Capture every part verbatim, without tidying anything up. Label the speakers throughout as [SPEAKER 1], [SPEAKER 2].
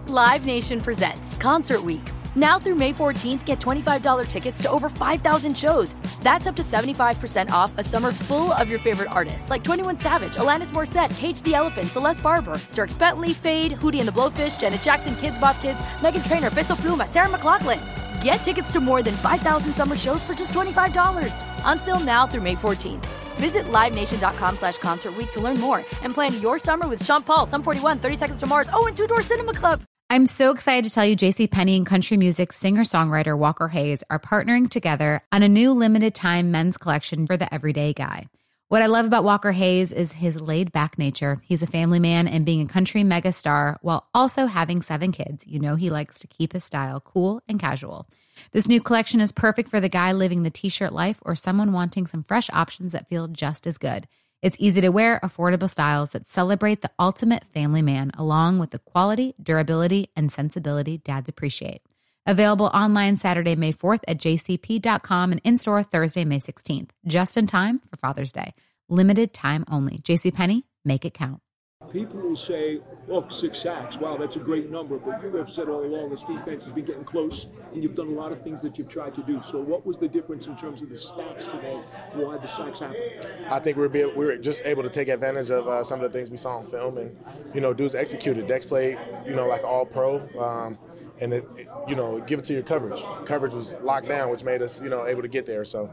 [SPEAKER 1] Live Nation presents Concert Week. Now through May fourteenth, get twenty-five dollars tickets to over five thousand shows. That's up to seventy-five percent off a summer full of your favorite artists like twenty-one Savage, Alanis Morissette, Cage the Elephant, Celeste Barber, Dirk Bentley, Fade, Hootie and the Blowfish, Janet Jackson, Kidz Bop Kids, Meghan Trainor, Peso Pluma, Sarah McLachlan. Get tickets to more than five thousand summer shows for just twenty-five dollars. Until now through May fourteenth. Visit livenation.com slash concert week to learn more and plan your summer with Sean Paul, Sum forty-one, thirty Seconds to Mars, oh, and Two Door Cinema Club.
[SPEAKER 2] I'm so excited to tell you JCPenney and country music singer-songwriter Walker Hayes are partnering together on a new limited-time men's collection for the everyday guy. What I love about Walker Hayes is his laid-back nature. He's a family man, and being a country megastar while also having seven kids, you know he likes to keep his style cool and casual. This new collection is perfect for the guy living the t-shirt life or someone wanting some fresh options that feel just as good. It's easy to wear, affordable styles that celebrate the ultimate family man, along with the quality, durability, and sensibility dads appreciate. Available online Saturday, May fourth at j c p dot com and in-store Thursday, May sixteenth, just in time for Father's Day. Limited time only. JCPenney, make it count.
[SPEAKER 3] People will say, look, six sacks. Wow, that's a great number. But you have said all along this defense has been getting close, and you've done a lot of things that you've tried to do. So what was the difference in terms of the stats today? Why the sacks happened?
[SPEAKER 4] I think we were, be, we were just able to take advantage of uh, some of the things we saw on film. And, you know, dudes executed. Dex played, you know, like all pro. Um, and, it, it, you know, give it to your coverage. Coverage was locked down, which made us, you know, able to get there. So,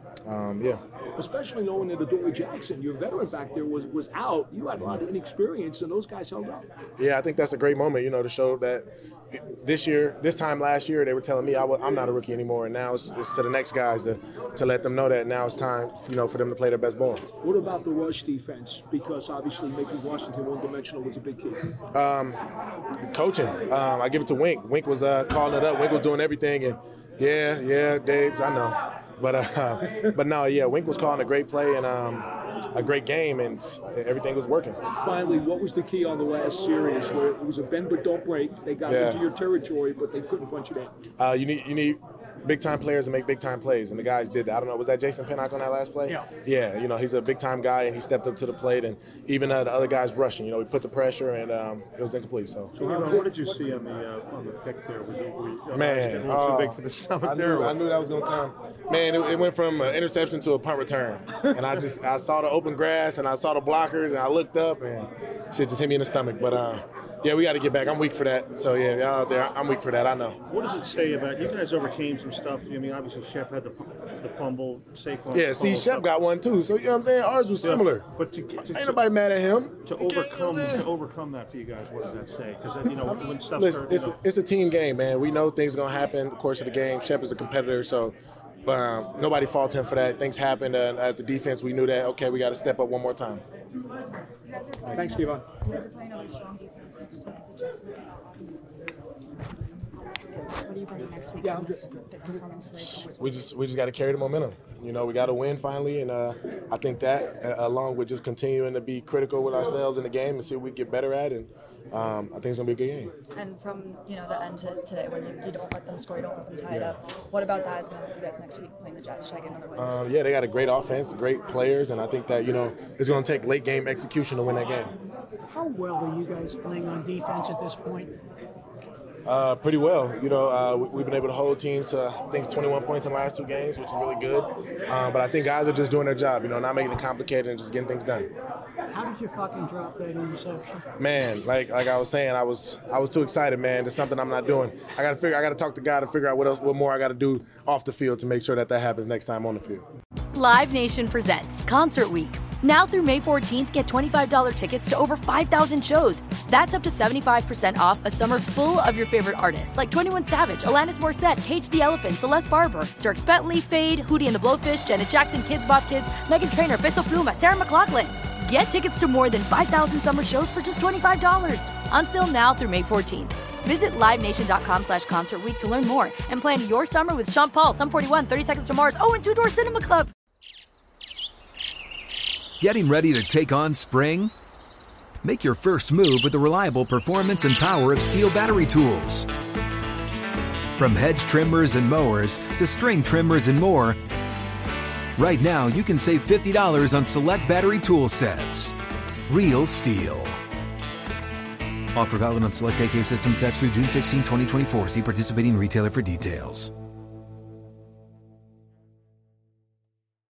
[SPEAKER 4] um, yeah.
[SPEAKER 3] Especially knowing that Adoree Jackson, your veteran back there, was was out. You had a lot of inexperience, and those guys held up.
[SPEAKER 4] Yeah, I think that's a great moment, you know, to show that this year, this time last year, they were telling me I w- I'm not a rookie anymore, and now it's, it's to the next guys to, to let them know that now it's time, you know, for them to play their best ball.
[SPEAKER 3] What about the rush defense? Because obviously making Washington one-dimensional was a big key.
[SPEAKER 4] Um, coaching. Um, I give it to Wink. Wink was uh, calling it up. Wink was doing everything, and yeah, yeah, Dave, I know. But uh, but no, yeah, Wink was calling a great play and um, a great game, and everything was working.
[SPEAKER 3] Finally, what was the key on the last series where it was a bend but don't break? They got
[SPEAKER 4] yeah.
[SPEAKER 3] into your territory, but they couldn't punch it in.
[SPEAKER 4] Uh, you need you need big-time players to make big-time plays, and the guys did that. I don't know, was that Jason Pinnock on that last play?
[SPEAKER 3] Yeah.
[SPEAKER 4] Yeah, you know, he's a big-time guy, and he stepped up to the plate, and even uh, the other guys rushing. You know, we put the pressure, and um, it was incomplete. So,
[SPEAKER 5] so how, what did you see on the uh, on the pick there? Were you, were you,
[SPEAKER 4] Man,
[SPEAKER 5] was
[SPEAKER 4] uh,
[SPEAKER 5] so big for the stomach
[SPEAKER 4] I
[SPEAKER 5] there.
[SPEAKER 4] Knew, I knew that was going to come. Man, it, it went from an interception to a punt return, and I just I saw the open grass, and I saw the blockers, and I looked up, and shit just hit me in the stomach. But uh, yeah, we got to get back. I'm weak for that. So yeah, y'all out there, I'm weak for that. I know.
[SPEAKER 5] What does it say about you guys? Overcame some stuff. I mean, obviously Shep had the the fumble. Saquon.
[SPEAKER 4] Yeah, see, Shep got one too. So you know what I'm saying? Ours was
[SPEAKER 5] yeah.
[SPEAKER 4] similar.
[SPEAKER 5] But to, to,
[SPEAKER 4] ain't
[SPEAKER 5] to,
[SPEAKER 4] nobody mad at him.
[SPEAKER 5] To overcome to overcome that for you guys, what does that say? Because you know when stuff
[SPEAKER 4] Listen,
[SPEAKER 5] starts,
[SPEAKER 4] it's
[SPEAKER 5] you know,
[SPEAKER 4] a, it's a team game, man. We know things are gonna happen in the course of the game. Shep is a competitor, so. Um, nobody faults him for that. Things happened, and as the defense, we knew that, okay, we got to step up one more time.
[SPEAKER 3] Thanks, Kevon.
[SPEAKER 6] What are you bringing next week?
[SPEAKER 3] Yeah, I'm just,
[SPEAKER 4] we just we just got to carry the momentum. You know, we got to win finally, and uh, I think that, uh, along with just continuing to be critical with ourselves in the game and see what we get better at, and um, I think it's gonna be a good game.
[SPEAKER 6] And from you know the end to today, when you, you don't let them score, you don't let them tie it up. What about that is going to help you guys next week playing the Jets? Try to get another win.
[SPEAKER 4] Um, yeah, they got a great offense, great players, and I think that you know it's gonna take late game execution to win that game.
[SPEAKER 7] How well are you guys playing on defense at this point?
[SPEAKER 4] Uh, pretty well. You know, uh, we, we've been able to hold teams to, I think, twenty-one points in the last two games, which is really good. Um, but I think guys are just doing their job, you know, not making it complicated and just getting things done.
[SPEAKER 7] How did you fucking drop that interception?
[SPEAKER 4] Man, like like I was saying, I was I was too excited, man. There's something I'm not doing. I got to figure. I got to talk to God to figure out what else, what more I got to do off the field to make sure that that happens next time on the field.
[SPEAKER 1] Live Nation presents Concert Week. Now through May fourteenth, get twenty-five dollars tickets to over five thousand shows. That's up to seventy-five percent off a summer full of your favorite artists like twenty-one Savage, Alanis Morissette, Cage the Elephant, Celeste Barber, Dirk Bentley, Fade, Hootie and the Blowfish, Janet Jackson, Kidz Bop Kids, Meghan Trainor, Peso Pluma, Sarah McLachlan. Get tickets to more than five thousand summer shows for just twenty-five dollars. Until now through May fourteenth. Visit livenation.com slash concert week to learn more and plan your summer with Sean Paul, Sum forty-one, thirty Seconds to Mars, oh, and Two Door Cinema Club.
[SPEAKER 8] Getting ready to take on spring? Make your first move with the reliable performance and power of Steel battery tools. From hedge trimmers and mowers to string trimmers and more, right now you can save fifty dollars on select battery tool sets. Real Steel. Offer valid on select A K system sets through June sixteenth, twenty twenty-four. See participating retailer for details.